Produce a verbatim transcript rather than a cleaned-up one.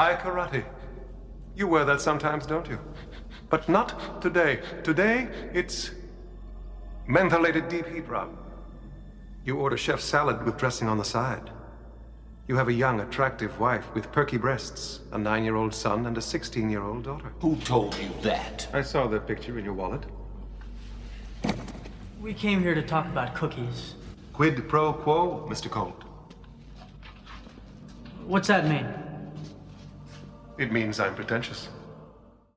Hi, karate. You wear that sometimes, don't you? But not today. Today, it's mentholated deep heat rub. You order chef salad with dressing on the side. You have a young, attractive wife with perky breasts, a nine-year-old son, and a sixteen-year-old daughter. Who told you that? I saw that picture in your wallet. We came here to talk about cookies. Quid pro quo, Mister Colt. What's that mean? It means I'm pretentious.